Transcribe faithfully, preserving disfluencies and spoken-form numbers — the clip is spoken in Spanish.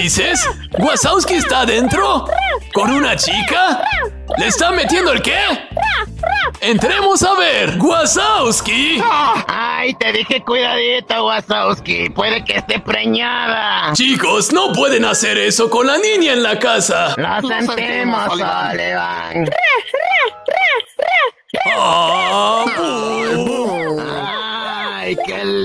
dices? ¿Wazowski está adentro? ¿Con una chica? ¿Le está metiendo el qué? ¡Entremos a ver! ¡Wazowski! ¡Ay, te dije cuidadito, Wazowski! ¡Puede que esté preñada! Chicos, no pueden hacer eso con la niña en la casa. ¡Lo sentimos, Sullivan! Ah, ¡Ay, qué